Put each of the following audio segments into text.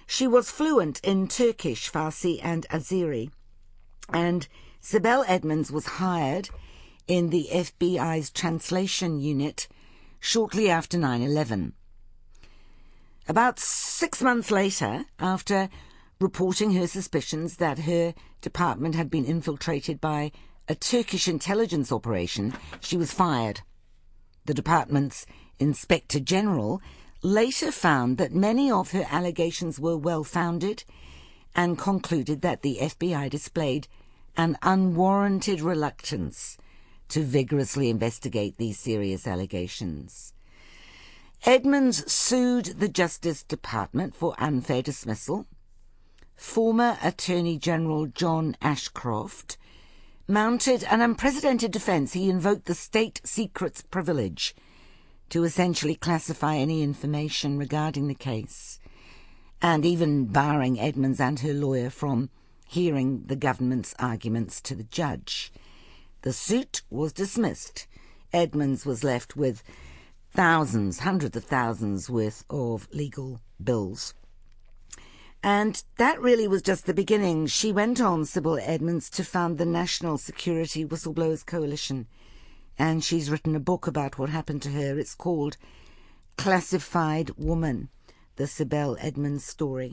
She was fluent in Turkish, Farsi and Azeri. And Sibel Edmonds was hired in the FBI's translation unit shortly after 9/11. About 6 months later, after reporting her suspicions that her department had been infiltrated by a Turkish intelligence operation, she was fired. The department's Inspector General later found that many of her allegations were well-founded and concluded that the FBI displayed an unwarranted reluctance to vigorously investigate these serious allegations. Edmonds sued the Justice Department for unfair dismissal. Former Attorney General John Ashcroft mounted an unprecedented defense. He invoked the state secrets privilege to essentially classify any information regarding the case, and even barring Edmonds and her lawyer from hearing the government's arguments to the judge. The suit was dismissed. Edmonds was left with thousands, hundreds of thousands worth of legal bills. And that really was just the beginning. She went on, Sibel Edmonds, to found the National Security Whistleblowers Coalition. And she's written a book about what happened to her. It's called Classified Woman, the Sibel Edmonds story.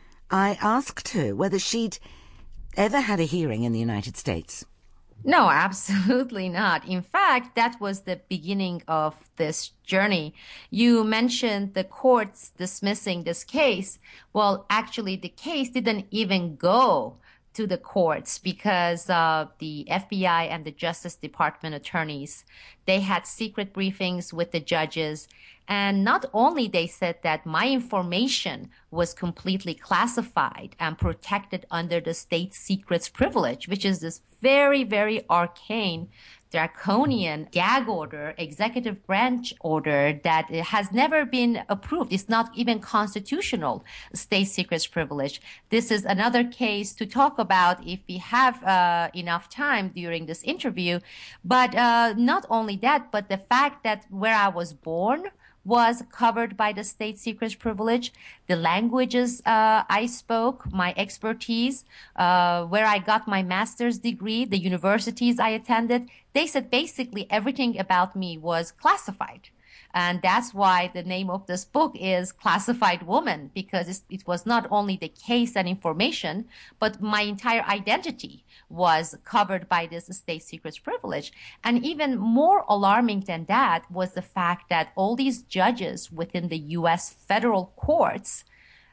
I asked her whether she'd ever had a hearing in the United States. No, absolutely not. In fact, that was the beginning of this journey. You mentioned the courts dismissing this case. Well, actually, the case didn't even go to the courts because the FBI and the Justice Department attorneys, they had secret briefings with the judges. And not only they said that my information was completely classified and protected under the state secrets privilege, which is this very, very arcane, draconian gag order, executive branch order that has never been approved. It's not even constitutional, state secrets privilege. This is another case to talk about if we have enough time during this interview. But not only that, but the fact that where I was born was covered by the state secrets privilege. The languages I spoke, my expertise, where I got my master's degree, the universities I attended, they said basically everything about me was classified. And that's why the name of this book is Classified Woman, because it was not only the case and information, but my entire identity was covered by this state secrets privilege. And even more alarming than that was the fact that all these judges within the U.S. federal courts,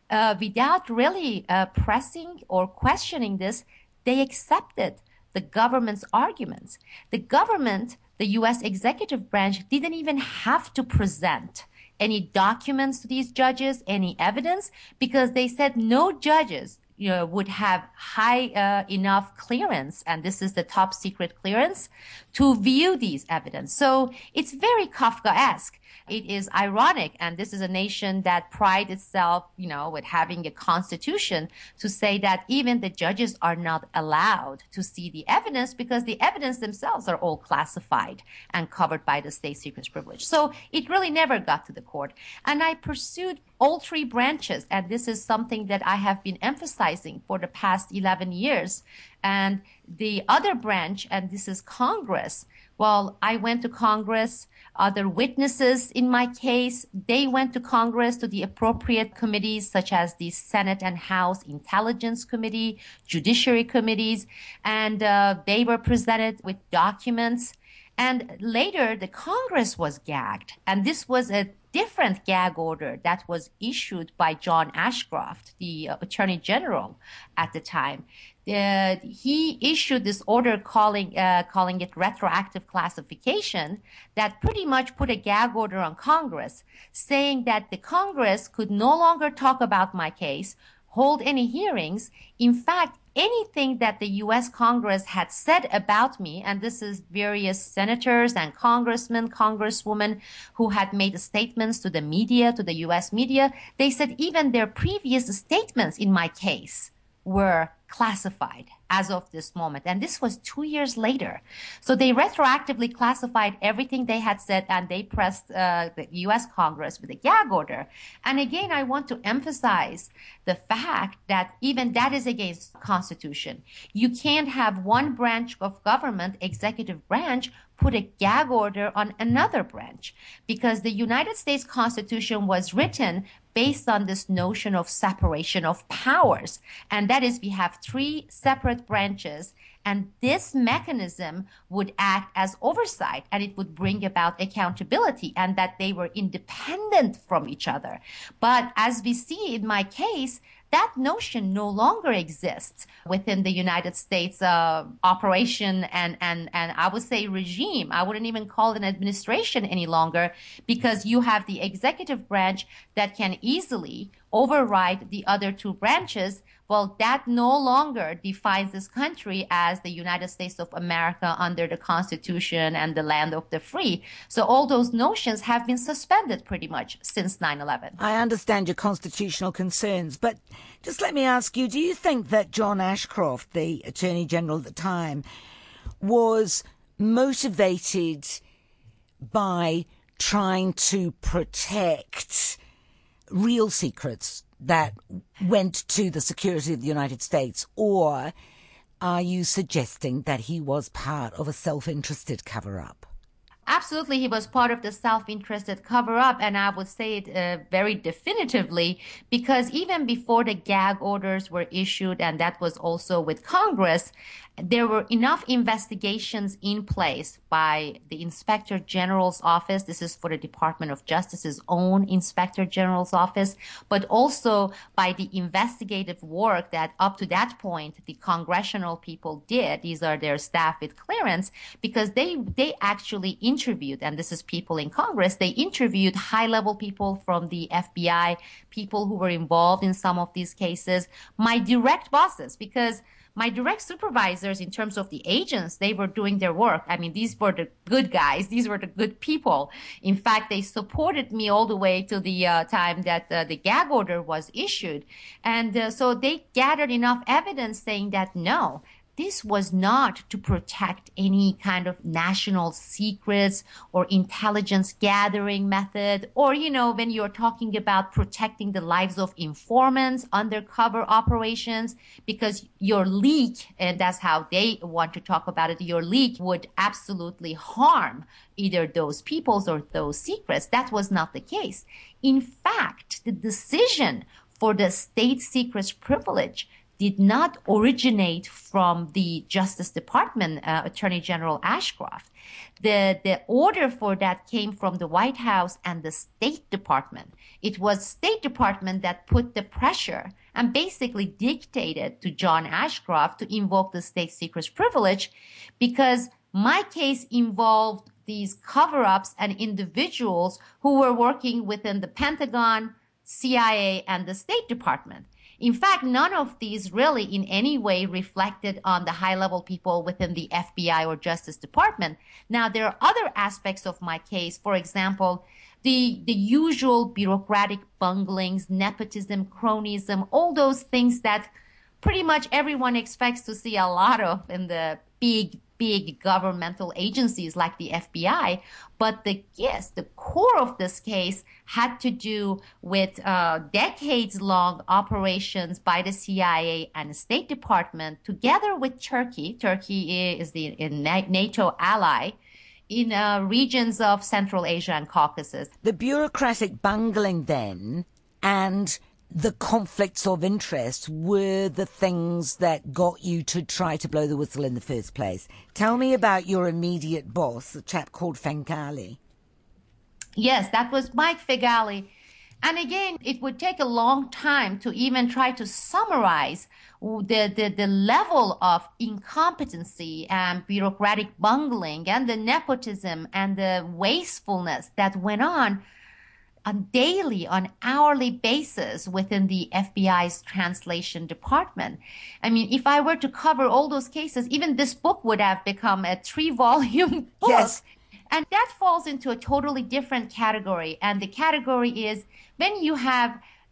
without really pressing or questioning this, they accepted the government's arguments. The government, the U.S. executive branch, didn't even have to present any documents to these judges, any evidence, because they said no judges would have high enough clearance, and this is the top secret clearance, to view these evidence. So it's very Kafkaesque. It is ironic, and this is a nation that prides itself, with having a constitution, to say that even the judges are not allowed to see the evidence because the evidence themselves are all classified and covered by the state secrets privilege. So it really never got to the court. And I pursued all three branches, and this is something that I have been emphasizing for the past 11 years. And the other branch, and this is Congress. Well, I went to Congress. Other witnesses in my case, they went to Congress, to the appropriate committees, such as the Senate and House Intelligence Committee, Judiciary Committees, and they were presented with documents. And later, the Congress was gagged. And this was a different gag order that was issued by John Ashcroft, the Attorney General at the time. He issued this order calling it retroactive classification that pretty much put a gag order on Congress, saying that the Congress could no longer talk about my case, hold any hearings. In fact, anything that the U.S. Congress had said about me, and this is various senators and congressmen, congresswomen who had made statements to the media, to the U.S. media, they said even their previous statements in my case were classified as of this moment. And this was 2 years later. So they retroactively classified everything they had said, and they pressed the U.S. Congress with a gag order. And again, I want to emphasize the fact that even that is against the Constitution. You can't have one branch of government, executive branch, put a gag order on another branch, because the United States Constitution was written based on this notion of separation of powers. And that is, we have three separate branches, and this mechanism would act as oversight, and it would bring about accountability, and that they were independent from each other. But as we see in my case, that notion no longer exists within the United States operation and I would say regime. I wouldn't even call it an administration any longer, because you have the executive branch that can easily override the other two branches. Well, that no longer defines this country as the United States of America under the Constitution and the land of the free. So all those notions have been suspended pretty much since 9/11. I understand your constitutional concerns, but just let me ask you, do you think that John Ashcroft, the Attorney General at the time, was motivated by trying to protect real secrets that went to the security of the United States, or are you suggesting that he was part of a self-interested cover-up? Absolutely, he was part of the self-interested cover-up, and I would say it very definitively, because even before the gag orders were issued, and that was also with Congress, there were enough investigations in place by the Inspector General's office. This is for the Department of Justice's own Inspector General's office, but also by the investigative work that up to that point the congressional people did. These are their staff with clearance, because they actually interviewed, and this is people in Congress, they interviewed high-level people from the FBI, people who were involved in some of these cases, my direct bosses, because my direct supervisors in terms of the agents, they were doing their work. I mean, these were the good guys. These were the good people. In fact, they supported me all the way to the time that the gag order was issued. And so they gathered enough evidence saying that, no, this was not to protect any kind of national secrets or intelligence gathering method, or, you know, when you're talking about protecting the lives of informants, undercover operations, because your leak, and that's how they want to talk about it, your leak would absolutely harm either those peoples or those secrets. That was not the case. In fact, the decision for the state secrets privilege did not originate from the Justice Department, Attorney General Ashcroft. The order for that came from the White House and the State Department. It was State Department that put the pressure and basically dictated to John Ashcroft to invoke the state secrets privilege, because my case involved these cover-ups and individuals who were working within the Pentagon, CIA, and the State Department. In fact, none of these really in any way reflected on the high-level people within the FBI or Justice Department. Now, there are other aspects of my case. For example, the usual bureaucratic bunglings, nepotism, cronyism, all those things that pretty much everyone expects to see a lot of in the big governmental agencies like the FBI. But the core of this case had to do with decades-long operations by the CIA and the State Department together with Turkey. Turkey is the NATO ally in regions of Central Asia and Caucasus. The bureaucratic bungling then and the conflicts of interest were the things that got you to try to blow the whistle in the first place. Tell me about your immediate boss, a chap called Feghali. Yes, that was Mike Feghali. And again, it would take a long time to even try to summarize the level of incompetency and bureaucratic bungling and the nepotism and the wastefulness that went on daily, on hourly basis within the FBI's translation department. I mean, if I were to cover all those cases, even this book would have become a 3-volume book. Yes. And that falls into a totally different category. And the category is when you have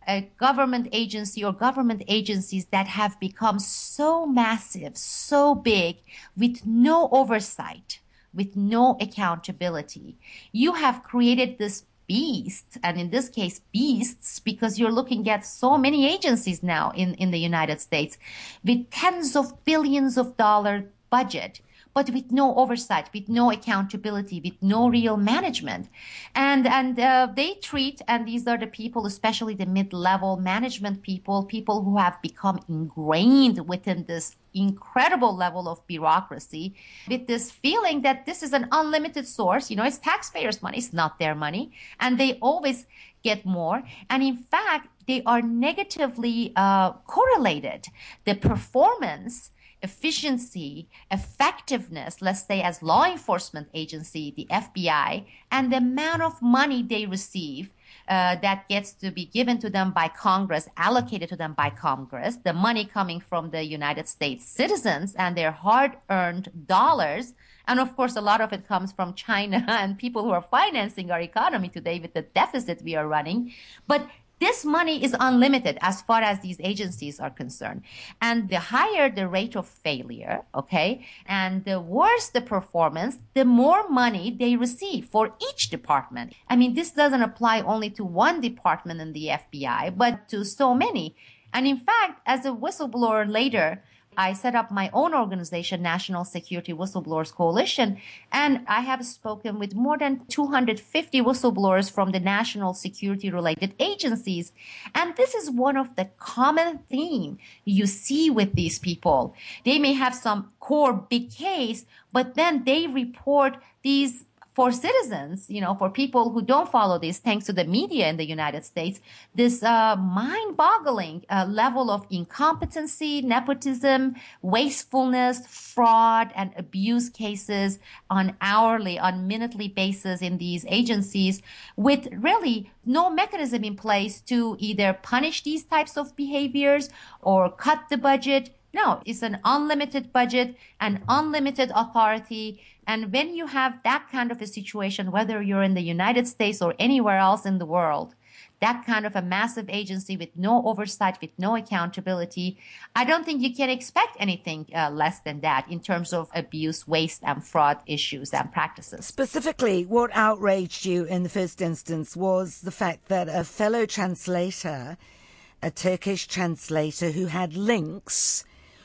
a government agency or government agencies that have become so massive, so big, with no oversight, with no accountability. You have created this beast, and in this case, beasts, because you're looking at so many agencies now in the United States with tens of billions of dollar budget, but with no oversight, with no accountability, with no real management. And they treat, and these are the people, especially the mid-level management people who have become ingrained within this incredible level of bureaucracy, with this feeling that this is an unlimited source. It's taxpayers' money, it's not their money, and they always get more. And in fact, they are negatively correlated. The performance, efficiency, effectiveness, let's say as law enforcement agency, the FBI, and the amount of money they receive that gets to be given to them by Congress, allocated to them by Congress, the money coming from the United States citizens and their hard-earned dollars. And of course, a lot of it comes from China and people who are financing our economy today with the deficit we are running. But this money is unlimited as far as these agencies are concerned. And the higher the rate of failure, okay, and the worse the performance, the more money they receive for each department. I mean, this doesn't apply only to one department in the FBI, but to so many. And in fact, as a whistleblower later, I set up my own organization, National Security Whistleblowers Coalition, and I have spoken with more than 250 whistleblowers from the national security-related agencies. And this is one of the common themes you see with these people. They may have some core big case, but then they report these for citizens, for people who don't follow this, thanks to the media in the United States, this mind-boggling level of incompetency, nepotism, wastefulness, fraud, and abuse cases on hourly, on minutely basis in these agencies, with really no mechanism in place to either punish these types of behaviors or cut the budget. No, it's an unlimited budget and unlimited authority. And when you have that kind of a situation, whether you're in the United States or anywhere else in the world, that kind of a massive agency with no oversight, with no accountability, I don't think you can expect anything less than that in terms of abuse, waste, and fraud issues and practices. Specifically, what outraged you in the first instance was the fact that a fellow translator, a Turkish translator who had links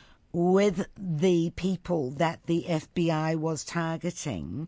with the people that the FBI was targeting,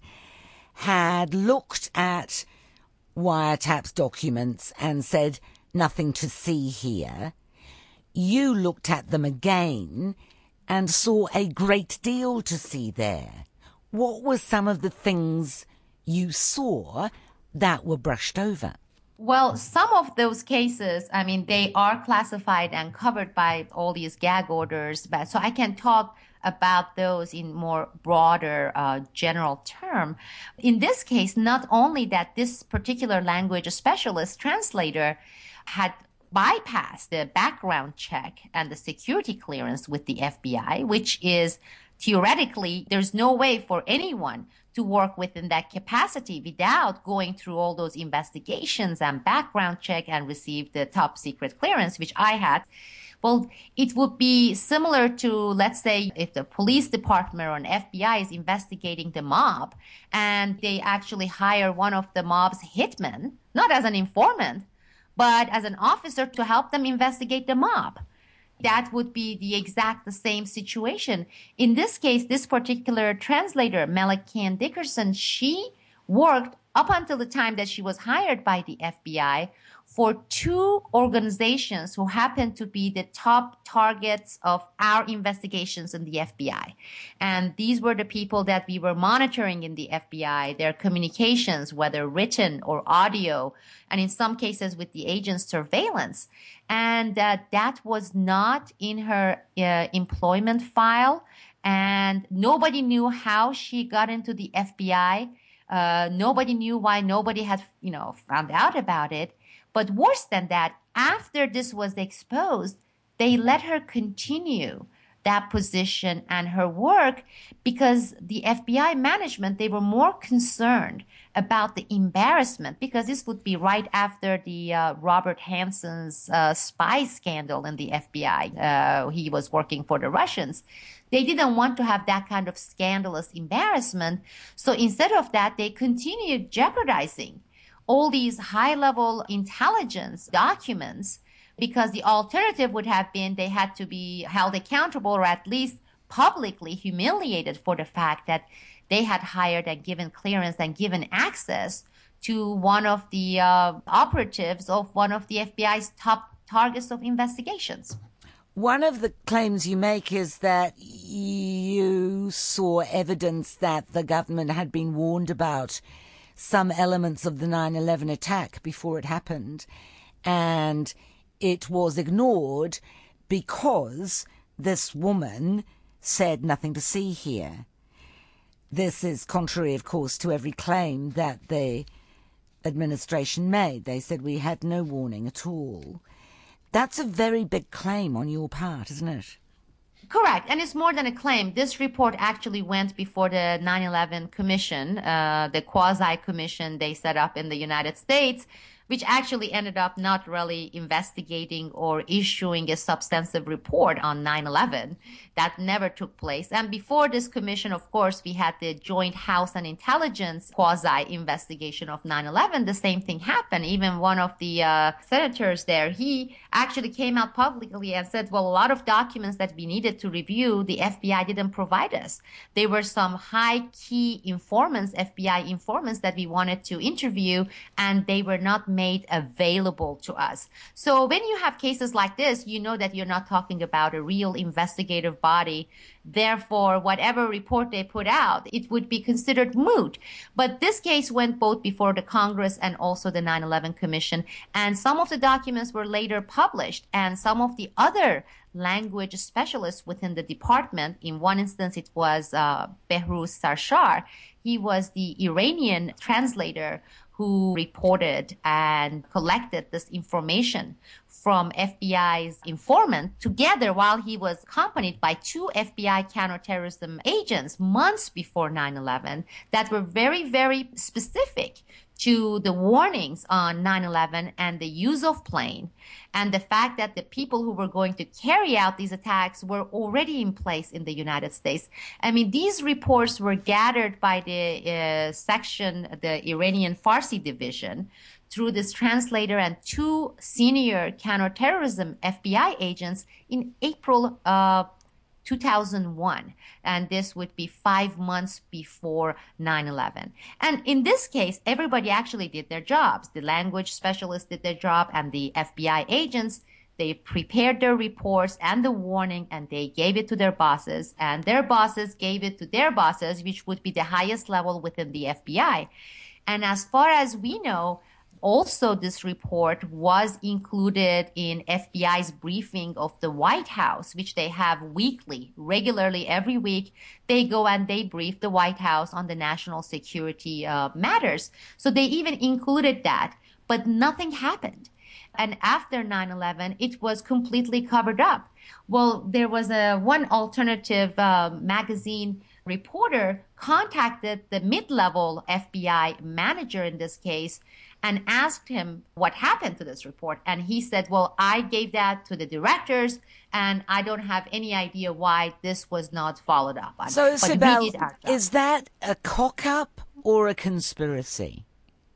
had looked at wiretaps documents and said, nothing to see here. You looked at them again and saw a great deal to see there. What were some of the things you saw that were brushed over? Well, some of those cases, I mean, they are classified and covered by all these gag orders. But so I can talk about those in more broader general term. In this case, not only that this particular language specialist translator had bypassed the background check and the security clearance with the FBI, which is theoretically, there's no way for anyone to work within that capacity without going through all those investigations and background check and receive the top secret clearance, which I had. Well, it would be similar to, let's say, if the police department or an FBI is investigating the mob and they actually hire one of the mob's hitmen, not as an informant, but as an officer to help them investigate the mob. That would be the same situation. In this case, this particular translator, Melek Dickerson, she worked up until the time that she was hired by the FBI for two organizations who happened to be the top targets of our investigations in the FBI. And these were the people that we were monitoring in the FBI, their communications, whether written or audio, and in some cases with the agent's surveillance. And that was not in her employment file. And nobody knew how she got into the FBI. Nobody knew why. Nobody had, found out about it. But worse than that, after this was exposed, they let her continue that position and her work because the FBI management, they were more concerned about the embarrassment, because this would be right after the Robert Hanson's spy scandal in the FBI. He was working for the Russians. They didn't want to have that kind of scandalous embarrassment. So instead of that, they continued jeopardizing all these high-level intelligence documents, because the alternative would have been they had to be held accountable or at least publicly humiliated for the fact that they had hired and given clearance and given access to one of the operatives of one of the FBI's top targets of investigations. One of the claims you make is that you saw evidence that the government had been warned about some elements of the 9/11 attack before it happened, and it was ignored because this woman said nothing to see here. This is contrary, of course, to every claim that the administration made. They said we had no warning at all. That's a very big claim on your part, isn't it? Correct. And it's more than a claim. This report actually went before the 9/11 Commission, the quasi-commission they set up in the United States, which actually ended up not really investigating or issuing a substantive report on 9/11. That never took place. And before this commission, of course, we had the Joint House and Intelligence quasi-investigation of 9/11. The same thing happened. Even one of the senators there, he actually came out publicly and said, well, a lot of documents that we needed to review, the FBI didn't provide us. There were some high key informants, FBI informants that we wanted to interview, and they were not made available to us. So when you have cases like this, you know that you're not talking about a real investigative body. Therefore, whatever report they put out, it would be considered moot. But this case went both before the Congress and also the 9/11 Commission. And some of the documents were later published, and some of the other language specialists within the department, in one instance, it was Behruz Sarshar. He was the Iranian translator who reported and collected this information from FBI's informant together while he was accompanied by two FBI counterterrorism agents months before 9/11 that were very, very specific to the warnings on 9/11 and the use of plane, and the fact that the people who were going to carry out these attacks were already in place in the United States. I mean, these reports were gathered by the section, the Iranian Farsi division, through this translator and two senior counterterrorism FBI agents in April 2001. And this would be 5 months before 9/11. And in this case, everybody actually did their jobs. The language specialists did their job, and the FBI agents, they prepared their reports and the warning, and they gave it to their bosses, and their bosses gave it to their bosses, which would be the highest level within the FBI. And as far as we know, also, this report was included in FBI's briefing of the White House, which they have weekly, regularly every week. They go and they brief the White House on the national security matters. So they even included that, but nothing happened. And after 9/11, it was completely covered up. Well, there was one alternative magazine reporter contacted the mid-level FBI manager in this case and asked him what happened to this report. And he said, well, I gave that to the directors, and I don't have any idea why this was not followed up on. So, Sibel, is that a cock-up or a conspiracy?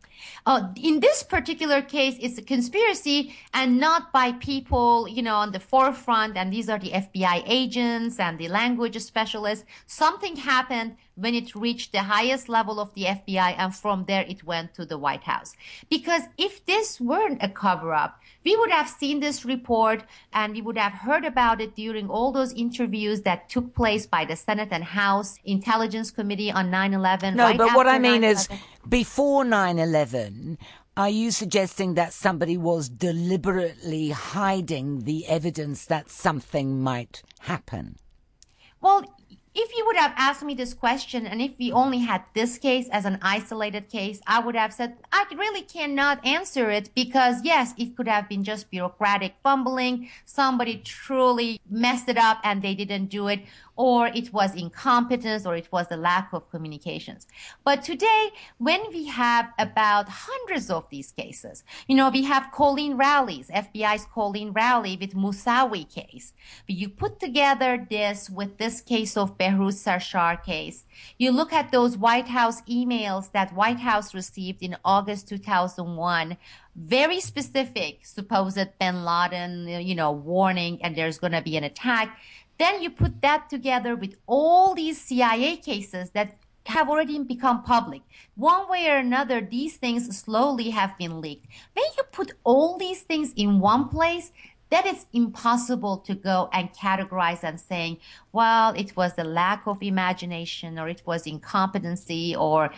In this particular case, it's a conspiracy, and not by people, on the forefront. And these are the FBI agents and the language specialists. Something happened when it reached the highest level of the FBI, and from there it went to the White House. Because if this weren't a cover-up, we would have seen this report and we would have heard about it during all those interviews that took place by the Senate and House Intelligence Committee on 9/11. No, but what I mean is, before 9/11, are you suggesting that somebody was deliberately hiding the evidence that something might happen? Well, If you would have asked me this question, and if we only had this case as an isolated case, I would have said, I really cannot answer it because, yes, it could have been just bureaucratic fumbling. Somebody truly messed it up and they didn't do it, or it was incompetence, or it was the lack of communications. But today, when we have about hundreds of these cases, we have Colleen Rowley's, FBI's Colleen Rowley with Moussaoui case. You put together this with this case of Behrouz Sarshar case. You look at those White House emails that White House received in August 2001, very specific, supposed bin Laden, warning, and there's going to be an attack. Then you put that together with all these CIA cases that have already become public. One way or another, these things slowly have been leaked. When you put all these things in one place, that it's impossible to go and categorize and saying, well, it was the lack of imagination, or it was incompetency, or,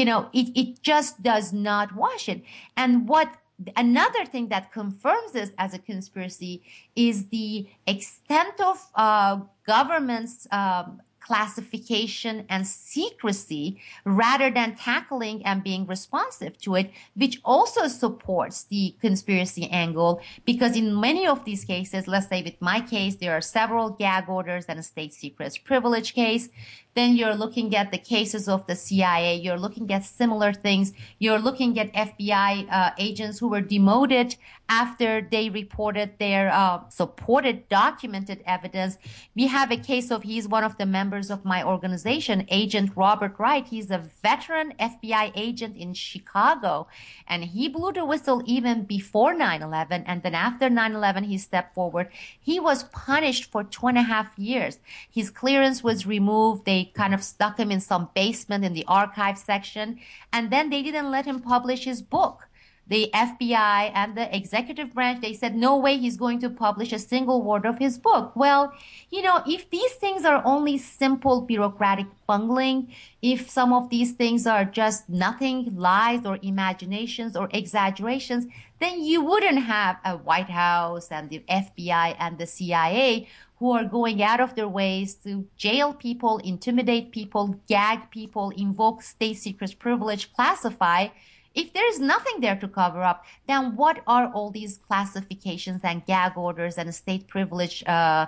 it just does not wash it. And another thing that confirms this as a conspiracy is the extent of government's classification and secrecy rather than tackling and being responsive to it, which also supports the conspiracy angle. Because in many of these cases, let's say with my case, there are several gag orders and a state secrets privilege case. Then you're looking at the cases of the CIA. You're looking at similar things. You're looking at FBI agents who were demoted after they reported their supported documented evidence. We have a case of, he's one of the members of my organization, Agent Robert Wright. He's a veteran FBI agent in Chicago, and he blew the whistle even before 9/11. And then after 9/11, he stepped forward. He was punished for 2.5 years. His clearance was removed. They kind of stuck him in some basement in the archive section, and then they didn't let him publish his book. The FBI and the executive branch, they said, no way he's going to publish a single word of his book. Well, if these things are only simple bureaucratic bungling, if some of these things are just nothing, lies or imaginations or exaggerations, then you wouldn't have a White House and the FBI and the CIA who are going out of their ways to jail people, intimidate people, gag people, invoke state secrets privilege, classify. If there's nothing there to cover up, then what are all these classifications and gag orders and state privilege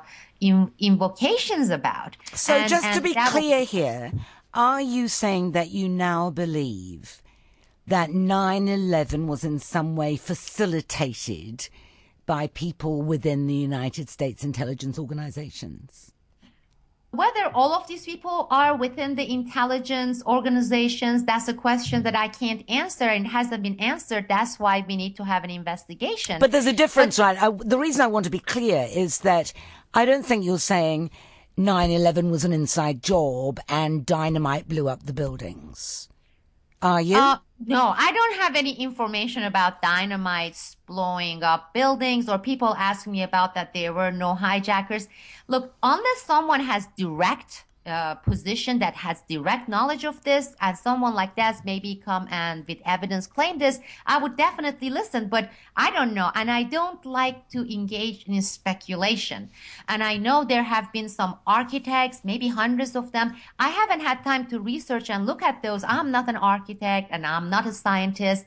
invocations about? So just to be clear here, are you saying that you now believe that 9/11 was in some way facilitated by people within the United States intelligence organizations? Whether all of these people are within the intelligence organizations, that's a question that I can't answer and hasn't been answered. That's why we need to have an investigation. But there's a difference, right? The reason I want to be clear is that I don't think you're saying 9/11 was an inside job and dynamite blew up the buildings. Are you? No, I don't have any information about dynamites blowing up buildings or people asking me about that there were no hijackers. Look, unless someone has direct position that has direct knowledge of this, and someone like that maybe come and with evidence claim this, I would definitely listen. But I don't know, and I don't like to engage in speculation. And I know there have been some architects, maybe hundreds of them. I haven't had time to research and look at those. I'm not an architect and I'm not a scientist.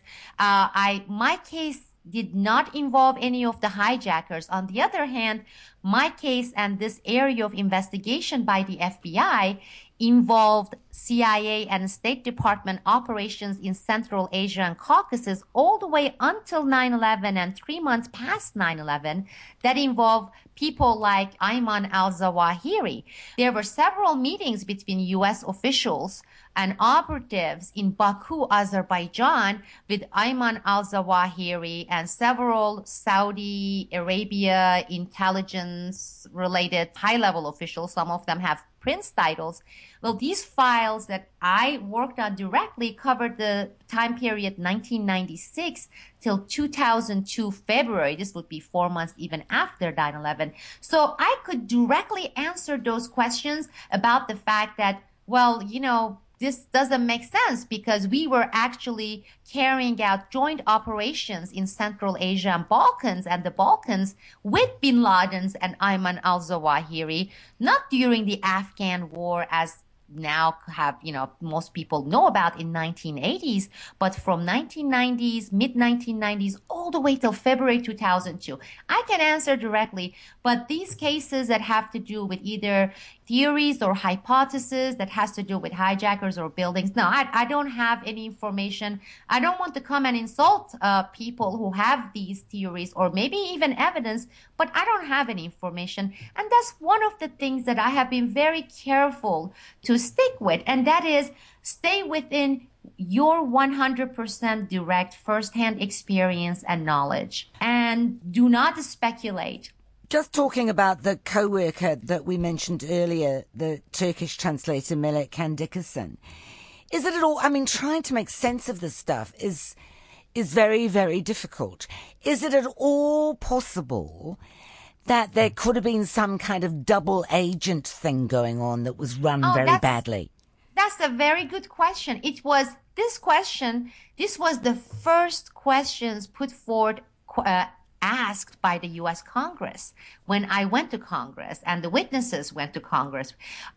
My case did not involve any of the hijackers. On the other hand, my case and this area of investigation by the FBI involved CIA and State Department operations in Central Asia and Caucasus all the way until 9/11 and 3 months past 9/11 that involved people like Ayman al-Zawahiri. There were several meetings between U.S. officials and operatives in Baku, Azerbaijan, with Ayman al-Zawahiri and several Saudi Arabia intelligence-related high-level officials. Some of them have prince titles. Well, these files that I worked on directly covered the time period 1996 till 2002 February. This would be 4 months even after 9/11. So I could directly answer those questions about the fact that, well, this doesn't make sense because we were actually carrying out joint operations in Central Asia and the Balkans with bin Laden's and Ayman al-Zawahiri, not during the Afghan war as now have, most people know about in 1980s, but from 1990s, mid 1990s, all the way till February 2002. I can answer directly, but these cases that have to do with either theories or hypotheses that has to do with hijackers or buildings. No, I don't have any information. I don't want to come and insult people who have these theories or maybe even evidence, but I don't have any information. And that's one of the things that I have been very careful to stick with, and that is stay within your 100% direct firsthand experience and knowledge, and do not speculate. Just talking about the co-worker that we mentioned earlier, the Turkish translator Melek Dickerson, is it at all, trying to make sense of this stuff is very, very difficult. Is it at all possible that there could have been some kind of double agent thing going on that was run very badly? That's a very good question. This was the first questions put forward, asked by the U.S. Congress when I went to Congress and the witnesses went to Congress.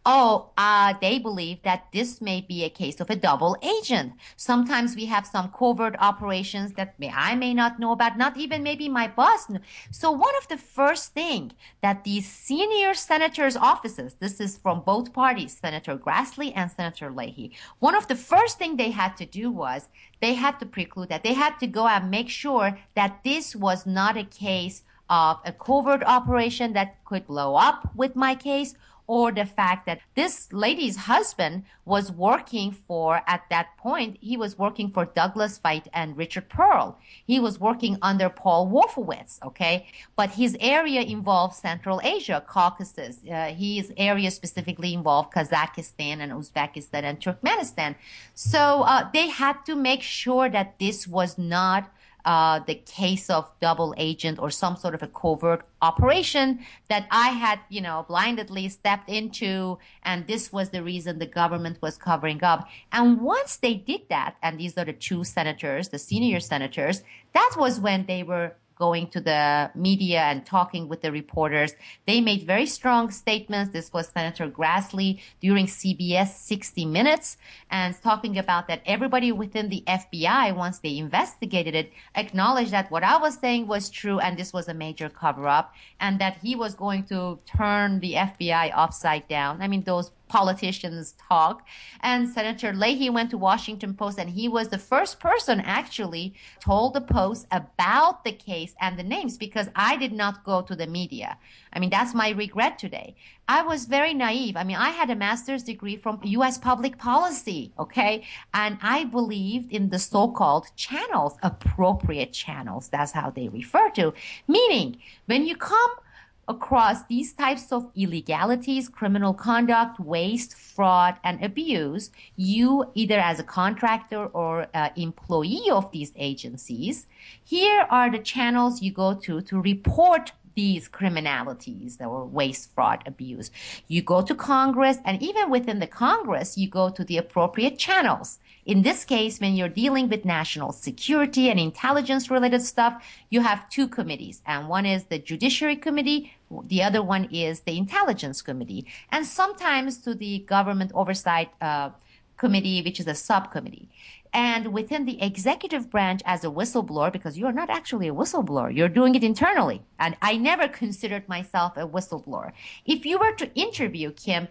They believe that this may be a case of a double agent. Sometimes we have some covert operations that I may not know about, not even maybe my boss. So one of the first thing that these senior senators' offices, this is from both parties, Senator Grassley and Senator Leahy, one of the first thing they had to do was they had to preclude that. They had to go and make sure that this was not a case of a covert operation that could blow up with my case, or the fact that this lady's husband was working for, at that point, he was working for Douglas Feith and Richard Pearl. He was working under Paul Wolfowitz, okay? But his area involved Central Asia, Caucasus. His area specifically involved Kazakhstan and Uzbekistan and Turkmenistan. So they had to make sure that this was not the case of double agent or some sort of a covert operation that I had, blindly stepped into, and this was the reason the government was covering up. And once they did that, and these are the two senators, the senior senators, that was when they were going to the media and talking with the reporters. They made very strong statements. This was Senator Grassley during CBS 60 Minutes, and talking about that everybody within the FBI, once they investigated it, acknowledged that what I was saying was true and this was a major cover-up, and that he was going to turn the FBI upside down. Those politicians talk. And Senator Leahy went to Washington Post, and he was the first person actually told the Post about the case and the names, because I did not go to the media. That's my regret today. I was very naive. I had a master's degree from U.S. public policy, okay? And I believed in the so-called channels, appropriate channels. That's how they refer to. Meaning, when you come across these types of illegalities, criminal conduct, waste, fraud, and abuse, you either as a contractor or employee of these agencies, here are the channels you go to report these criminalities or waste, fraud, abuse. You go to Congress, and even within the Congress, you go to the appropriate channels. In this case, when you're dealing with national security and intelligence related stuff, you have two committees, and one is the Judiciary Committee, the other one is the Intelligence Committee, and sometimes to the Government Oversight Committee, which is a subcommittee. And within the executive branch, as a whistleblower, because you're not actually a whistleblower, you're doing it internally. And I never considered myself a whistleblower. If you were to interview, Kim,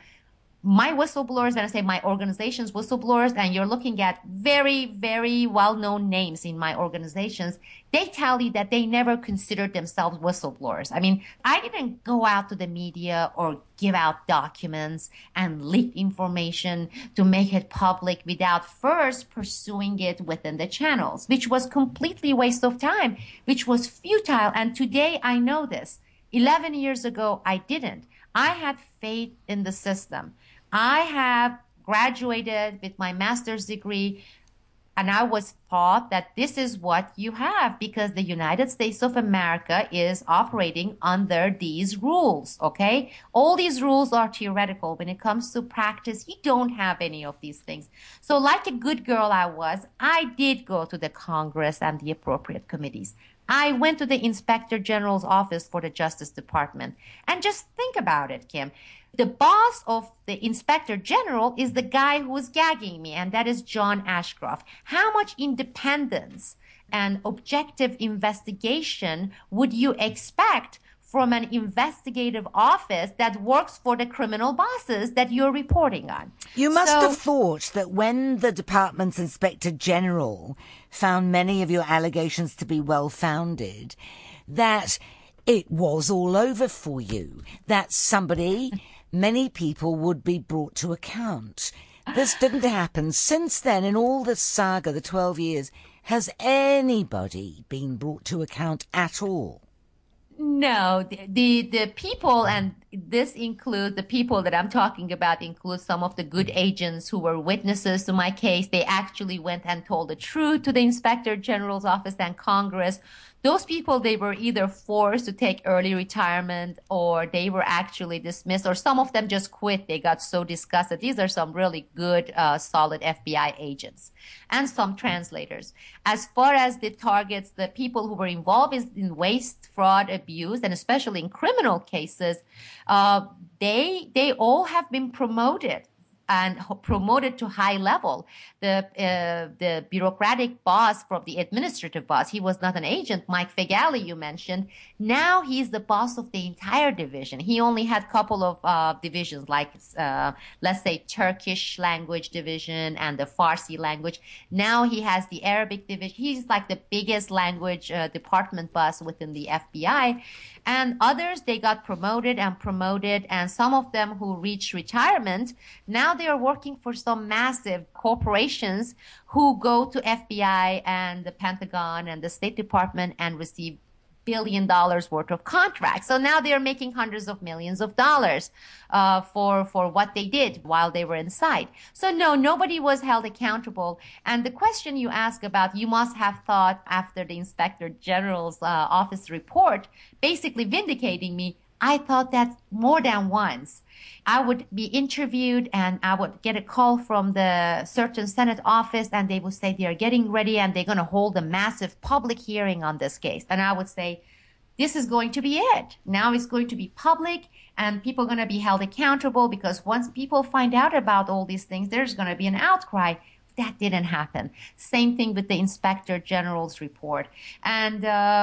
my whistleblowers, and I say my organization's whistleblowers, and you're looking at very, very well-known names in my organizations, they tell you that they never considered themselves whistleblowers. I didn't go out to the media or give out documents and leak information to make it public without first pursuing it within the channels, which was completely waste of time, which was futile. And today I know this. 11 years ago, I didn't. I had faith in the system. I have graduated with my master's degree And I was taught that this is what you have because the United States of America is operating under these rules, okay? All these rules are theoretical. When it comes to practice, you don't have any of these things. So like a good girl I did go to the Congress and the appropriate committees. I went to the Inspector General's office for the Justice Department. And just think about it, Kim. The boss of the Inspector General is the guy who was gagging me, and that is John Ashcroft. How much independence and objective investigation would you expect from an investigative office that works for the criminal bosses that you're reporting on? You must have thought that when the department's Inspector General found many of your allegations to be well-founded, that it was all over for you, that many people would be brought to account. This didn't happen. Since then, in all this saga, the 12 years, has anybody been brought to account at all? No, the people, and this includes the people that I'm talking about, include some of the good agents who were witnesses to my case. They actually went and told the truth to the Inspector General's office and Congress. Those people, they were either forced to take early retirement or they were actually dismissed, or some of them just quit. They got so disgusted. These are some really good, solid FBI agents and some translators. As far as the targets, the people who were involved in waste, fraud, abuse, and especially in criminal cases, they all have been promoted and promoted to high level. The bureaucratic boss from the administrative boss, he was not an agent, Mike Fegali, you mentioned. Now he's the boss of the entire division. He only had a couple of divisions, like let's say Turkish language division and the Farsi language. Now he has the Arabic division. He's like the biggest language department boss within the FBI. And others, they got promoted, and some of them who reached retirement, now they are working for some massive corporations who go to FBI and the Pentagon and the State Department and receive $1 billion worth of contracts. So now they are making hundreds of millions of dollars for what they did while they were inside. So no, nobody was held accountable. And the question you ask about, you must have thought after the Inspector General's office report, basically vindicating me, I thought that more than once. I would be interviewed and I would get a call from the certain Senate office and they would say they are getting ready and they're going to hold a massive public hearing on this case. And I would say, this is going to be it. Now it's going to be public and people are going to be held accountable because once people find out about all these things, there's going to be an outcry. That didn't happen. Same thing with the Inspector General's report and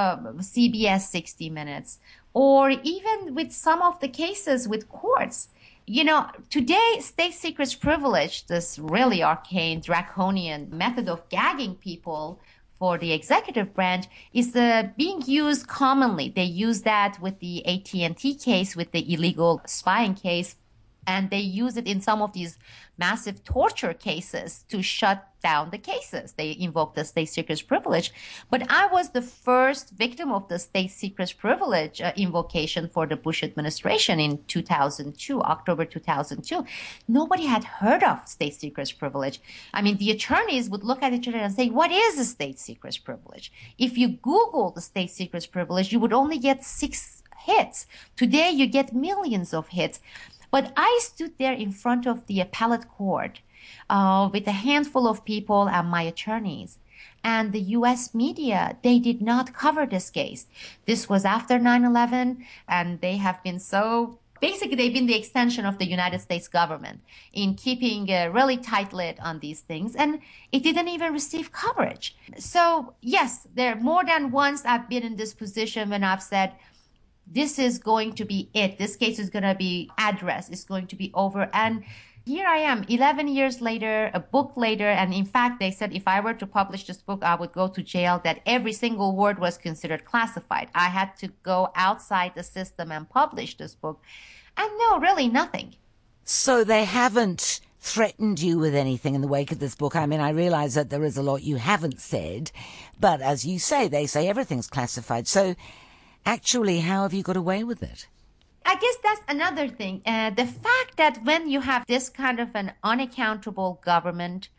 CBS 60 Minutes, or even with some of the cases with courts. You know, today, state secrets privilege, this really arcane, draconian method of gagging people for the executive branch, is being used commonly. They use that with the AT&T case, with the illegal spying case, and they use it in some of these massive torture cases to shut down the cases. They invoke the state secrets privilege. But I was the first victim of the state secrets privilege invocation for the Bush administration in 2002, October 2002. Nobody had heard of state secrets privilege. I mean, the attorneys would look at each other and say, what is a state secrets privilege? If you Google the state secrets privilege, you would only get 6 hits. Today, you get millions of hits. But I stood there in front of the appellate court with a handful of people and my attorneys. And the U.S. media, they did not cover this case. This was after 9/11, and they have been basically, they've been the extension of the United States government in keeping a really tight lid on these things. And it didn't even receive coverage. So, yes, there more than once I've been in this position when I've said, this is going to be it. This case is going to be addressed. It's going to be over. And here I am, 11 years later, a book later. And in fact, they said if I were to publish this book, I would go to jail, that every single word was considered classified. I had to go outside the system and publish this book. And no, really nothing. So they haven't threatened you with anything in the wake of this book? I mean, I realize that there is a lot you haven't said, but as you say, they say everything's classified. So actually, how have you got away with it? I guess that's another thing. The fact that when you have this kind of an unaccountable government,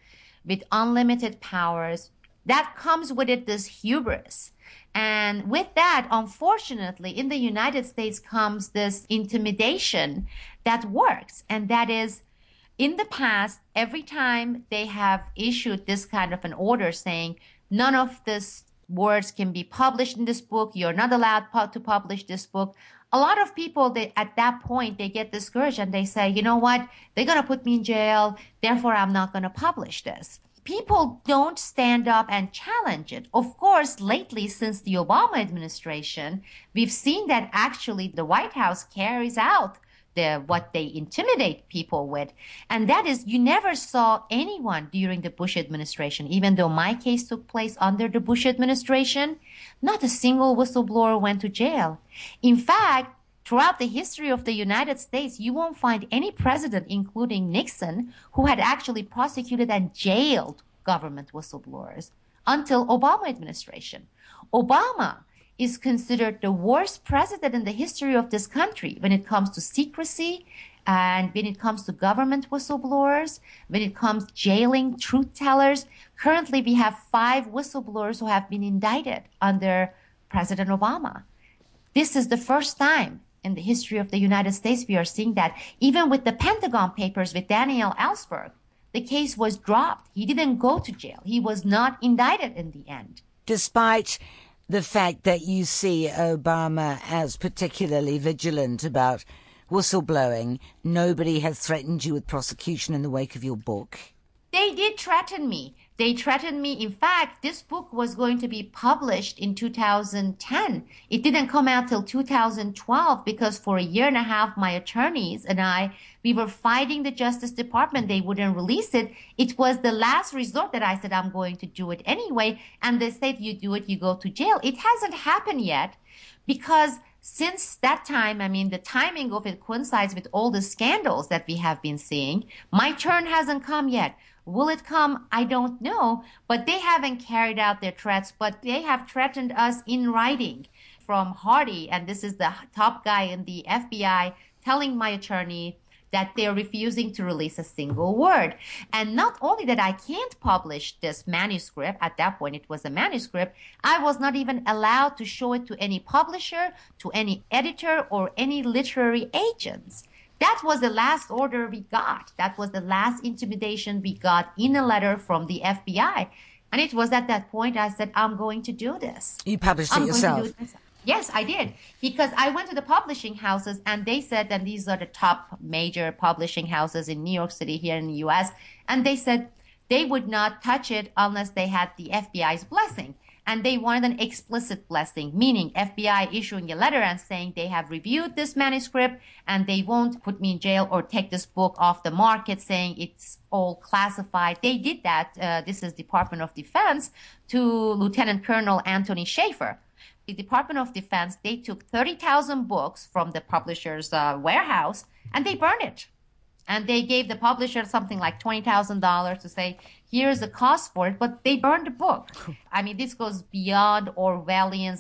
with unlimited powers. That comes with it, this hubris. And with that, unfortunately, in the United States comes this intimidation that works. And that is, in the past, every time they have issued this kind of an order saying, none of these words can be published in this book, you're not allowed to publish this book, a lot of people, at that point, they get discouraged and they say, you know what, they're going to put me in jail, therefore I'm not going to publish this. People don't stand up and challenge it. Of course, lately, since the Obama administration, we've seen that actually the White House carries out what they intimidate people with. And that is, you never saw anyone during the Bush administration, even though my case took place under the Bush administration, not a single whistleblower went to jail. In fact, throughout the history of the United States, you won't find any president, including Nixon, who had actually prosecuted and jailed government whistleblowers until Obama administration. Obama is considered the worst president in the history of this country when it comes to secrecy and when it comes to government whistleblowers, when it comes jailing truth tellers. Currently, we have 5 whistleblowers who have been indicted under President Obama. This is the first time in the history of the United States we are seeing that. Even with the Pentagon Papers with Daniel Ellsberg, the case was dropped. He didn't go to jail. He was not indicted in the end. Despite the fact that you see Obama as particularly vigilant about whistleblowing, nobody has threatened you with prosecution in the wake of your book? They did threaten me. They threatened me. In fact, this book was going to be published in 2010. It didn't come out till 2012 because for a year and a half, my attorneys and we were fighting the Justice Department. They wouldn't release it. It was the last resort that I said, I'm going to do it anyway. And they said, you do it, you go to jail. It hasn't happened yet because since that time, I mean, the timing of it coincides with all the scandals that we have been seeing. My turn hasn't come yet. Will it come? I don't know. But they haven't carried out their threats, but they have threatened us in writing from Hardy. And this is the top guy in the FBI telling my attorney that they're refusing to release a single word. And not only that I can't publish this manuscript, at that point it was a manuscript, I was not even allowed to show it to any publisher, to any editor, or any literary agents. That was the last order we got. That was the last intimidation we got in a letter from the FBI. And it was at that point I said, I'm going to do this. You published it yourself? Yes, I did. Because I went to the publishing houses and they said, and these are the top major publishing houses in New York City here in the U.S., and they said they would not touch it unless they had the FBI's blessing. And they wanted an explicit blessing, meaning FBI issuing a letter and saying they have reviewed this manuscript and they won't put me in jail or take this book off the market, saying it's all classified. They did that. This is Department of Defense to Lieutenant Colonel Anthony Schaefer. The Department of Defense, they took 30,000 books from the publisher's warehouse and they burned it. And they gave the publisher something like $20,000 to say, here's the cost for it, but they burned the book. I mean, this goes beyond Orwellian's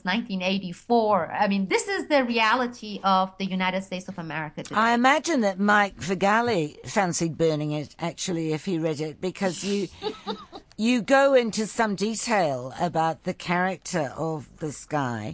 1984. I mean, this is the reality of the United States of America today. I imagine that Mike Vigali fancied burning it, actually, if he read it, because you go into some detail about the character of this guy.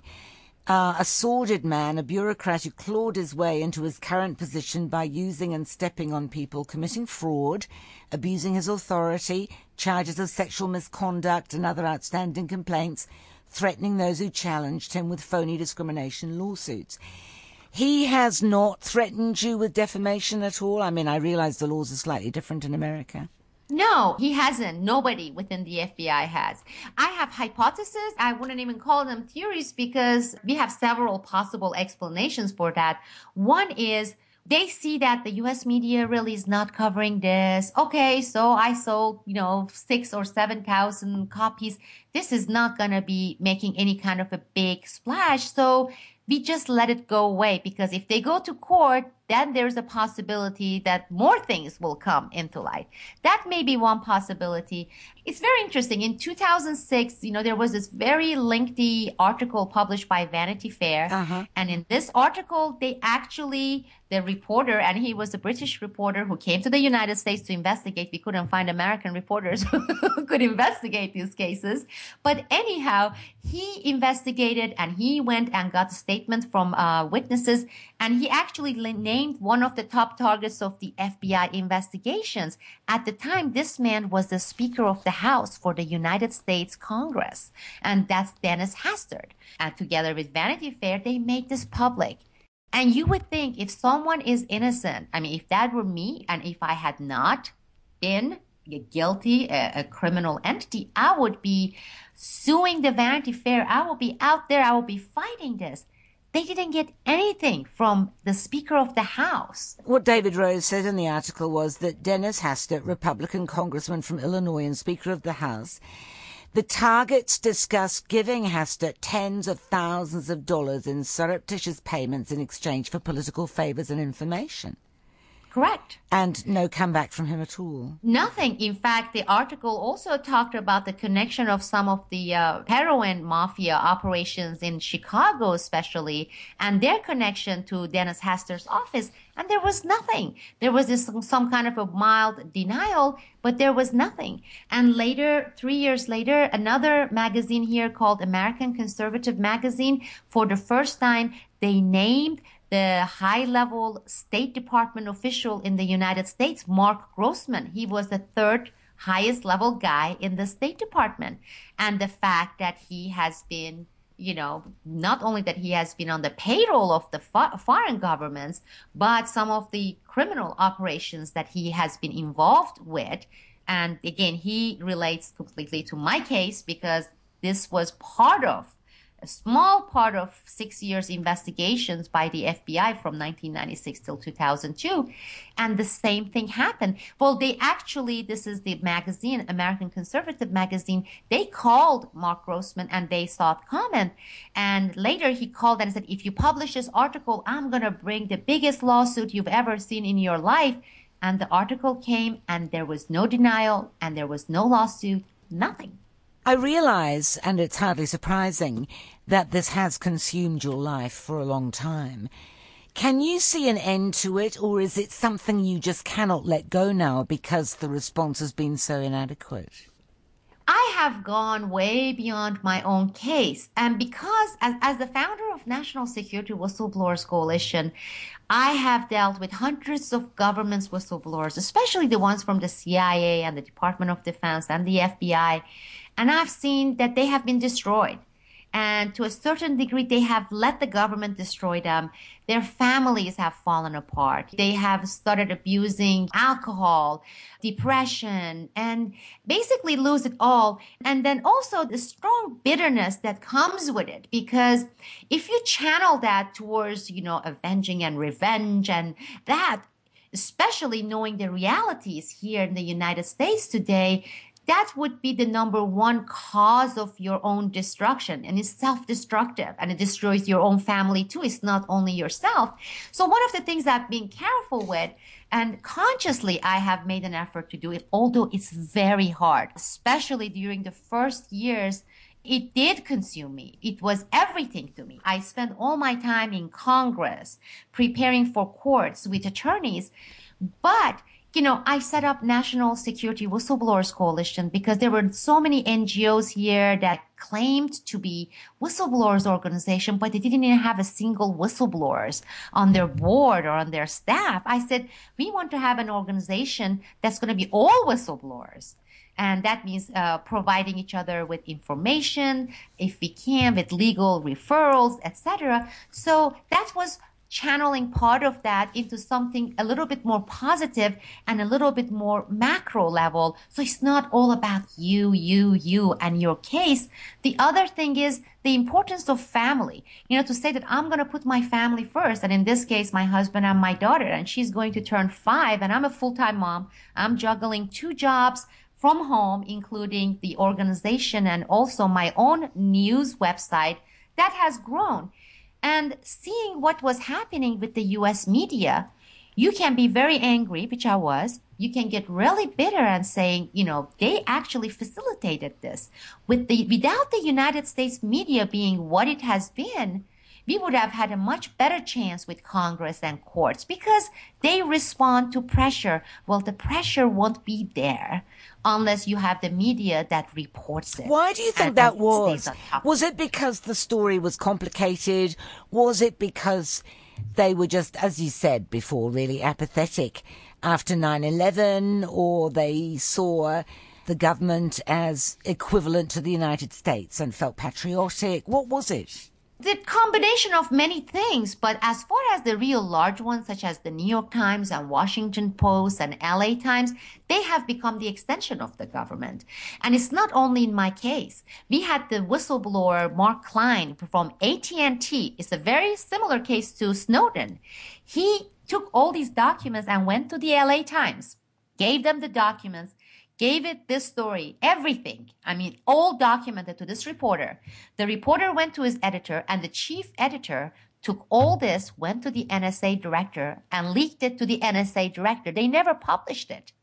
A sordid man, a bureaucrat who clawed his way into his current position by using and stepping on people, committing fraud, abusing his authority, charges of sexual misconduct and other outstanding complaints, threatening those who challenged him with phony discrimination lawsuits. He has not threatened you with defamation at all? I mean, I realize the laws are slightly different in America. No, he hasn't. Nobody within the FBI has. I have hypotheses. I wouldn't even call them theories because we have several possible explanations for that. One is they see that the U.S. media really is not covering this. Okay, so I sold, 6,000 or 7,000 copies. This is not going to be making any kind of a big splash. So we just let it go away because if they go to court, then there's a possibility that more things will come into light. That may be one possibility. It's very interesting. In 2006, there was this very lengthy article published by Vanity Fair. And in this article, the reporter, and he was a British reporter who came to the United States to investigate. We couldn't find American reporters who could investigate these cases. But anyhow, he investigated and he went and got a statement from witnesses. And he actually named one of the top targets of the FBI investigations. At the time, this man was the Speaker of the House for the United States Congress. And that's Dennis Hastert. And together with Vanity Fair, they made this public. And you would think if someone is innocent, I mean, if that were me and if I had not been guilty, a criminal entity, I would be suing the Vanity Fair. I will be out there. I will be fighting this. They didn't get anything from the Speaker of the House. What David Rose said in the article was that Dennis Hastert, Republican congressman from Illinois and Speaker of the House, the targets discussed giving Hastert tens of thousands of dollars in surreptitious payments in exchange for political favors and information. Correct. And no comeback from him at all. Nothing. In fact, the article also talked about the connection of some of the heroin mafia operations in Chicago especially, and their connection to Dennis Hastert's office. And there was nothing. There was some kind of a mild denial, but there was nothing. And later, 3 years later, another magazine here called American Conservative Magazine, for the first time, they named the high-level State Department official in the United States, Mark Grossman. He was the third highest level guy in the State Department. And the fact that he has been, not only that he has been on the payroll of the foreign governments, but some of the criminal operations that he has been involved with. And again, he relates completely to my case because this was a small part of 6 years investigations by the FBI from 1996 till 2002. And the same thing happened. Well, this is the magazine, American Conservative Magazine, they called Mark Grossman and they sought comment. And later he called and said, if you publish this article, I'm going to bring the biggest lawsuit you've ever seen in your life. And the article came and there was no denial and there was no lawsuit, nothing. I realize, and it's hardly surprising, that this has consumed your life for a long time. Can you see an end to it, or is it something you just cannot let go now because the response has been so inadequate? I have gone way beyond my own case. And because as the founder of National Security Whistleblowers Coalition, I have dealt with hundreds of government's whistleblowers, especially the ones from the CIA and the Department of Defense and the FBI. And I've seen that they have been destroyed. And to a certain degree, they have let the government destroy them. Their families have fallen apart. They have started abusing alcohol, depression, and basically lose it all. And then also the strong bitterness that comes with it. Because if you channel that towards, avenging and revenge and that, especially knowing the realities here in the United States today, that would be the number one cause of your own destruction. And it's self-destructive and it destroys your own family too. It's not only yourself. So one of the things I've been careful with, and consciously I have made an effort to do it, although it's very hard, especially during the first years, it did consume me. It was everything to me. I spent all my time in Congress preparing for courts with attorneys, but I set up National Security Whistleblowers Coalition because there were so many NGOs here that claimed to be whistleblowers organization, but they didn't even have a single whistleblowers on their board or on their staff. I said, we want to have an organization that's going to be all whistleblowers. And that means providing each other with information, if we can, with legal referrals, etc. So that was channeling part of that into something a little bit more positive and a little bit more macro level. So it's not all about you and your case. The other thing is the importance of family. To say that I'm going to put my family first. And in this case, my husband and my daughter, and she's going to turn 5 and I'm a full-time mom. I'm juggling 2 jobs from home, including the organization and also my own news website that has grown. And seeing what was happening with the US media, you can be very angry, which I was. You can get really bitter and saying, they actually facilitated this. Without the United States media being what it has been, we would have had a much better chance with Congress and courts because they respond to pressure. Well, the pressure won't be there unless you have the media that reports it. Why do you think that was? Was it because the story was complicated? Was it because they were just, as you said before, really apathetic after 9/11, or they saw the government as equivalent to the United States and felt patriotic? What was it? The combination of many things, but as far as the real large ones, such as the New York Times and Washington Post and LA Times, they have become the extension of the government. And it's not only in my case. We had the whistleblower Mark Klein from AT&T. It's a very similar case to Snowden. He took all these documents and went to the LA Times, gave them the documents, gave it this story, everything. All documented to this reporter. The reporter went to his editor, and the chief editor took all this, went to the NSA director, and leaked it to the NSA director. They never published it.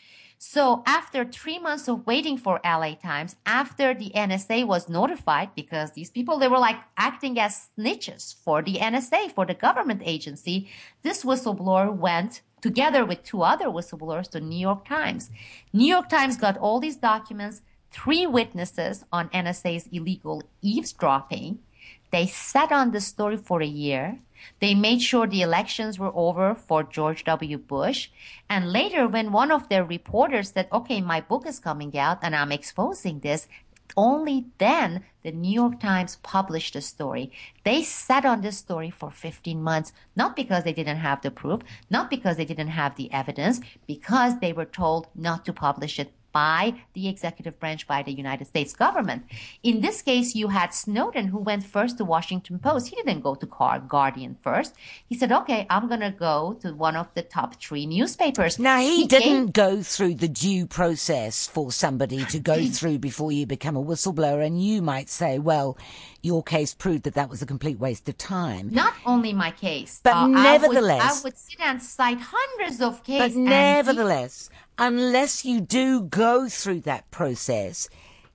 So after 3 months of waiting for LA Times, after the NSA was notified, because these people, they were like acting as snitches for the NSA, for the government agency, this whistleblower went together with 2 other whistleblowers to New York Times. New York Times got all these documents, 3 witnesses on NSA's illegal eavesdropping. They sat on the story for a year. They made sure the elections were over for George W. Bush. And later, when one of their reporters said, okay, my book is coming out and I'm exposing this, only then the New York Times published the story. They sat on this story for 15 months, not because they didn't have the proof, not because they didn't have the evidence, because they were told not to publish it by the executive branch, by the United States government. In this case, you had Snowden, who went first to Washington Post. He didn't go to Guardian first. He said, okay, I'm going to go to one of the top 3 newspapers. Now, he didn't go through the due process for somebody to go through before you become a whistleblower. And you might say, well, your case proved that was a complete waste of time. Not only my case. But nevertheless. I would sit and cite hundreds of cases. But nevertheless, unless you do go through that process,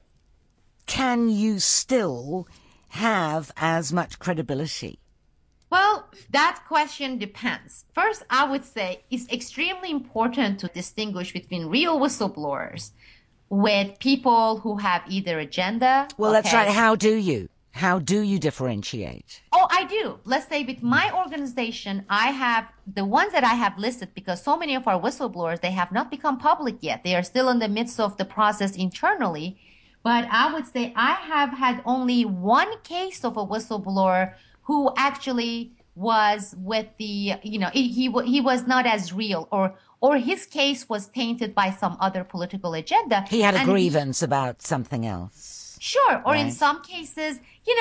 can you still have as much credibility? Well, that question depends. First, I would say it's extremely important to distinguish between real whistleblowers with people who have either agenda. Well, that's right. How do you? How do you differentiate? Oh, I do. Let's say with my organization, I have the ones that I have listed, because so many of our whistleblowers, they have not become public yet. They are still in the midst of the process internally. But I would say I have had only one case of a whistleblower who actually was with the, he was not as real, or his case was tainted by some other political agenda. He had a grievance about something else. Sure. Or in some cases,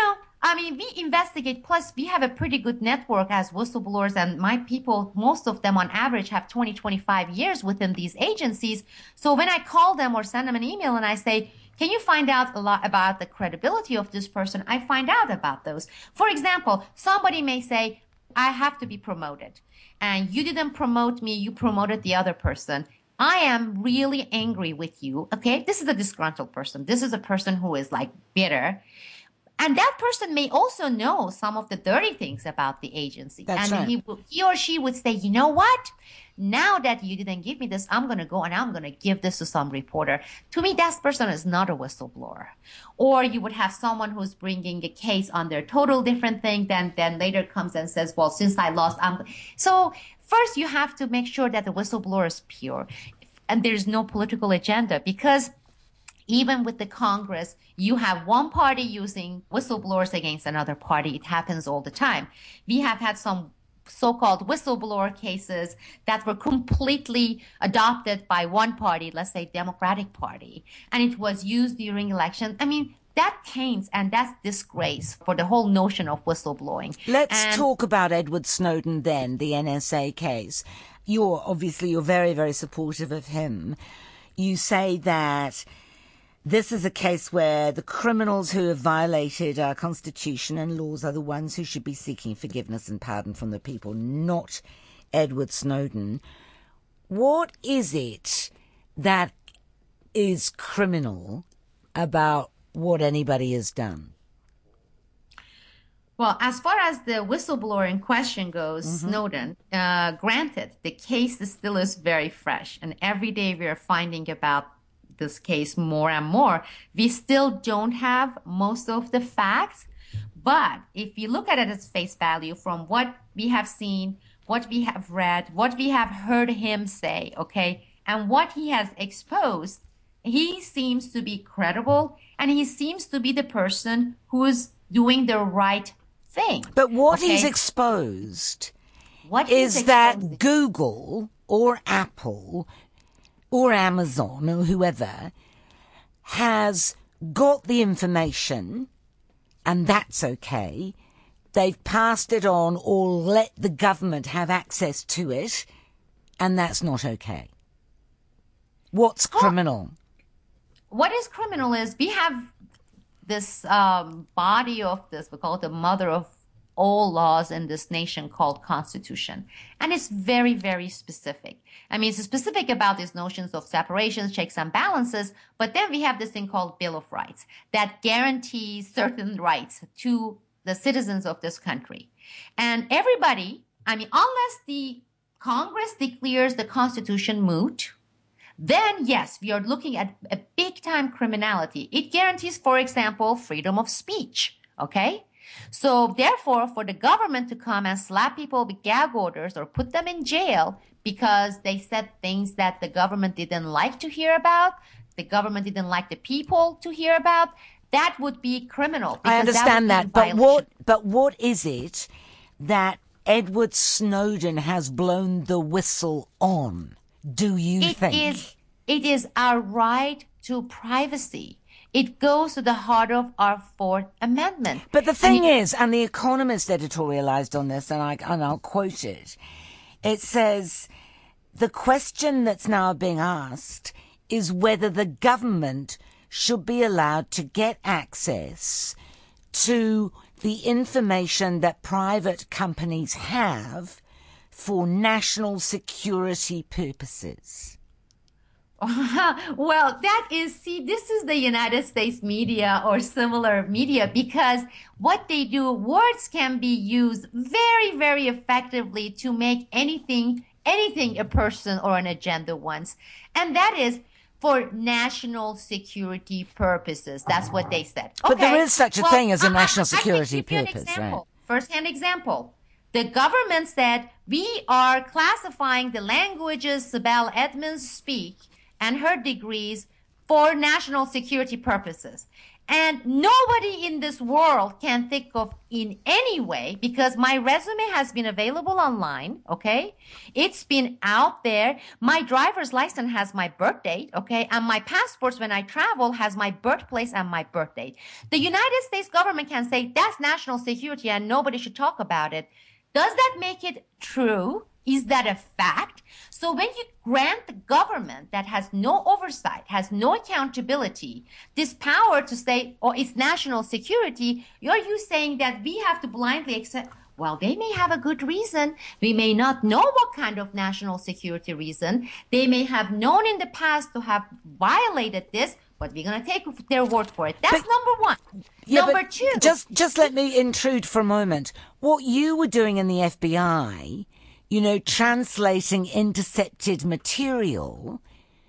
we investigate. Plus, we have a pretty good network as whistleblowers, and my people, most of them on average have 20, 25 years within these agencies. So when I call them or send them an email and I say, can you find out a lot about the credibility of this person? I find out about those. For example, somebody may say, I have to be promoted, and you didn't promote me. You promoted the other person. I am really angry with you. Okay. This is a disgruntled person. This is a person who is like bitter. And that person may also know some of the dirty things about the agency. That's and right. he or she would say, you know what? Now that you didn't give me this, I'm going to go and I'm going to give this to some reporter. To me, that person is not a whistleblower. Or you would have someone who's bringing a case on their total different thing, then later comes and says, well, since I lost, So first you have to make sure that the whistleblower is pure and there's no political agenda, because even with the Congress, you have one party using whistleblowers against another party. It happens all the time. We have had some so-called whistleblower cases that were completely adopted by one party, let's say Democratic Party, and it was used during elections. That taints, and that's disgrace for the whole notion of whistleblowing. Let's talk about Edward Snowden then, the NSA case. You're very, very supportive of him. You say that this is a case where the criminals who have violated our constitution and laws are the ones who should be seeking forgiveness and pardon from the people, not Edward Snowden. What is it that is criminal about what anybody has done? Well, as far as the whistleblower in question goes, Snowden, granted, the case still is very fresh. And every day we are finding about this case more and more. We still don't have most of the facts. But if you look at it as face value from what we have seen, what we have read, what we have heard him say, okay, and what he has exposed, he seems to be credible and he seems to be the person who is doing the right thing. But what he's exposed is that Google or Apple or Amazon or whoever has got the information, and that's okay. They've passed it on or let the government have access to it, and that's not okay. What's criminal? What is criminal is we have this body of this, we call it the mother of all laws in this nation called Constitution. And it's very, very specific. I mean, it's specific about these notions of separations, checks and balances, but then we have this thing called Bill of Rights that guarantees certain rights to the citizens of this country. And everybody, I mean, unless the Congress declares the Constitution moot, then yes, we are looking at a big time criminality. It guarantees, for example, freedom of speech. Okay. So therefore, for the government to come and slap people with gag orders or put them in jail because they said things that the government didn't like to hear about, the government didn't like the people to hear about, that would be criminal. I understand that, but what is it that Edward Snowden has blown the whistle on? Do you think? It is our right to privacy. It goes to the heart of our Fourth Amendment. But the thing is, and The Economist editorialized on this, and I'll quote it. It says, the question that's now being asked is whether the government should be allowed to get access to the information that private companies have for national security purposes. Well, this is the United States media or similar media, because what they do, words can be used very, very effectively to make anything a person or an agenda wants. And that is for national security purposes. That's what they said. Okay. But there is such a thing as a national security purpose, right? First-hand example. The government said, we are classifying the languages Sibel Edmonds speak and her degrees for national security purposes. And nobody in this world can think of in any way, because my resume has been available online, okay? It's been out there. My driver's license has my birth date, okay? And my passports when I travel has my birthplace and my birth date. The United States government can say that's national security and nobody should talk about it. Does that make it true? Is that a fact? So when you grant the government that has no oversight, has no accountability, this power to say, oh, it's national security, are you saying that we have to blindly accept, well, they may have a good reason. We may not know what kind of national security reason. They may have known in the past to have violated this, but we're going to take their word for it. That's number one. Yeah, number two. Just let me intrude for a moment. What you were doing in the FBI, translating intercepted material,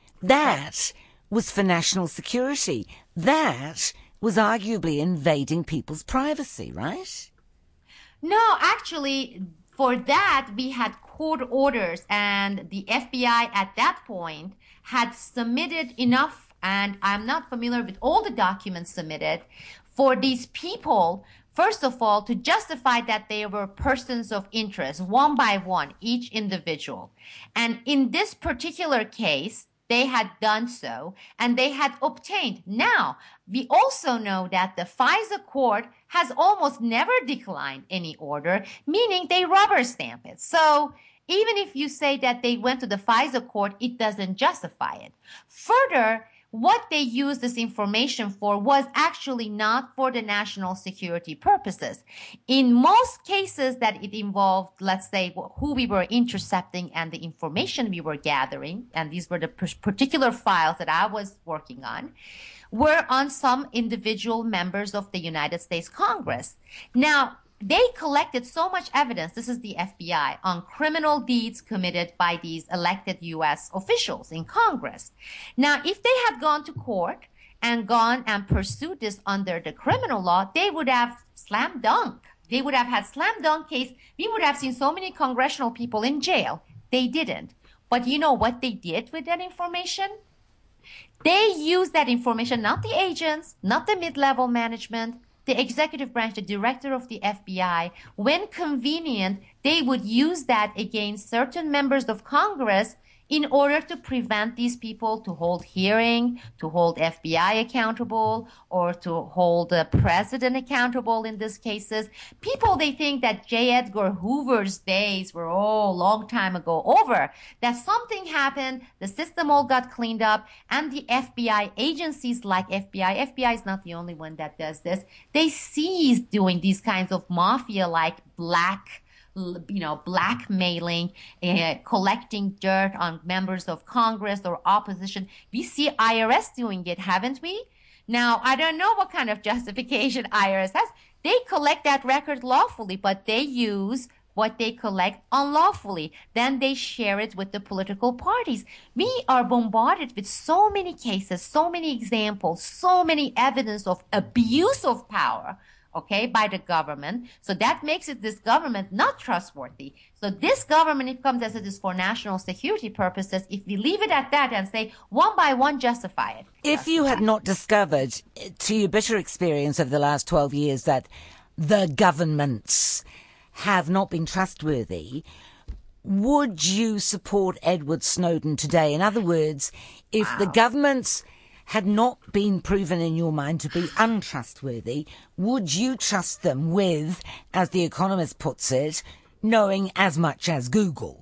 that was for national security. That was arguably invading people's privacy, right? No, actually, for that, we had court orders, and the FBI at that point had submitted enough, and I'm not familiar with all the documents submitted, for these people, first of all, to justify that they were persons of interest, one by one, each individual. And in this particular case, they had done so, and they had obtained. Now, we also know that the FISA court has almost never declined any order, meaning they rubber stamp it. So even if you say that they went to the FISA court, it doesn't justify it. Further, what they used this information for was actually not for the national security purposes. In most cases that it involved, let's say, who we were intercepting and the information we were gathering, and these were the particular files that I was working on, were on some individual members of the United States Congress. Now, they collected so much evidence, this is the FBI, on criminal deeds committed by these elected U.S. officials in Congress. Now, if they had gone to court and gone and pursued this under the criminal law, they would have slam dunk. They would have had slam dunk case. We would have seen so many congressional people in jail. They didn't. But you know what they did with that information? They used that information, not the agents, not the mid-level management, the executive branch, the director of the FBI. When convenient, they would use that against certain members of Congress in order to prevent these people to hold hearing, to hold FBI accountable, or to hold the president accountable in these cases. People, they think that J. Edgar Hoover's days were, long time ago over, that something happened, the system all got cleaned up, and the FBI agencies like FBI is not the only one that does this, they ceased doing these kinds of mafia-like blackmailing, collecting dirt on members of Congress or opposition. We see IRS doing it, haven't we? Now, I don't know what kind of justification IRS has. They collect that record lawfully, but they use what they collect unlawfully. Then they share it with the political parties. We are bombarded with so many cases, so many examples, so many evidence of abuse of power, by the government. So that makes it this government not trustworthy. So this government, it comes as it is for national security purposes. If we leave it at that and say one by one, justify it. If you had not discovered, to your bitter experience over the last 12 years, that the governments have not been trustworthy, would you support Edward Snowden today? In other words, if the governments had not been proven in your mind to be untrustworthy, would you trust them with, as The Economist puts it, knowing as much as Google?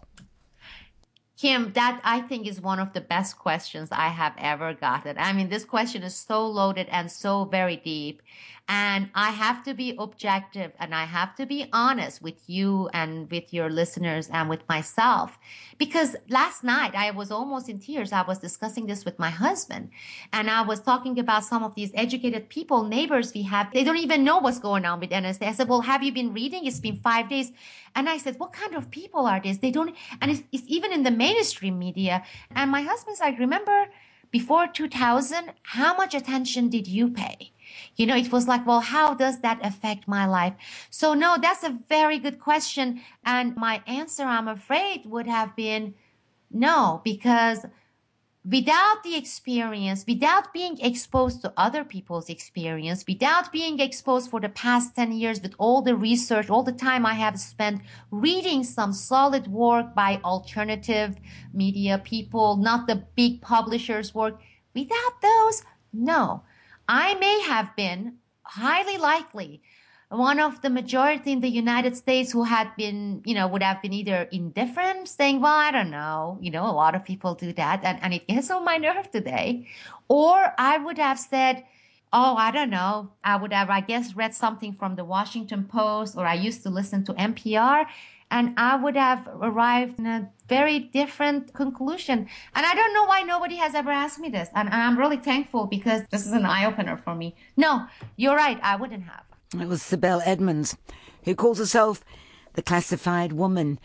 Kim, that I think is one of the best questions I have ever gotten. I mean, this question is so loaded and so very deep. And I have to be objective and I have to be honest with you and with your listeners and with myself. Because last night I was almost in tears. I was discussing this with my husband and I was talking about some of these educated people, neighbors we have. They don't even know what's going on with NSA. I said, well, have you been reading? It's been 5 days. And I said, what kind of people are these? They don't, and it's even in the mainstream media. And my husband's like, remember before 2000, how much attention did you pay? It was like, well, how does that affect my life? So no, that's a very good question. And my answer, I'm afraid, would have been no, because without the experience, without being exposed to other people's experience, without being exposed for the past 10 years with all the research, all the time I have spent reading some solid work by alternative media people, not the big publishers' work, without those, no. I may have been highly likely one of the majority in the United States who had been, would have been either indifferent, saying, well, I don't know, a lot of people do that, and it gets on my nerve today. Or I would have said, oh, I don't know. I would have, read something from the Washington Post, or I used to listen to NPR, and I would have arrived in a very different conclusion. And I don't know why nobody has ever asked me this. And I'm really thankful because this is an eye-opener for me. No, you're right. I wouldn't have. It was Sibel Edmonds, who calls herself the classified woman.